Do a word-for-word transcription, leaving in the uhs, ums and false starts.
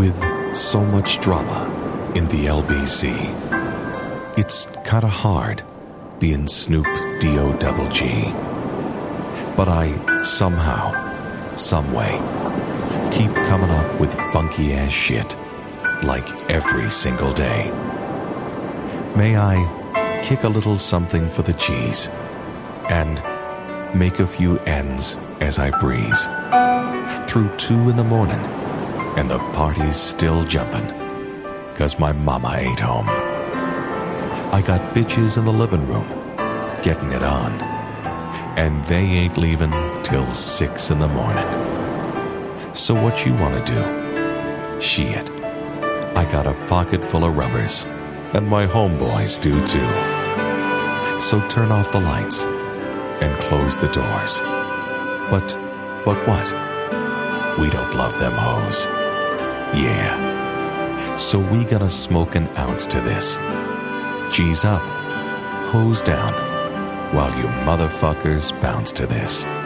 With so much drama in the L B C, it's kinda hard being Snoop D O double G. But I somehow, someway, keep coming up with funky ass shit like every single day. May I kick a little something for the cheese and make a few ends as I breeze through two in the morning and the party's still jumping 'cause my mama ain't home. I got bitches in the living room getting it on, and they ain't leaving till six in the morning. So what you wanna do? Shit, I got a pocket full of rubbers, and my homeboys do too. So turn off the lights and close the doors. But, but what? We don't love them hoes. Yeah. So we gotta smoke an ounce to this. G's up, hose down, while you motherfuckers bounce to this.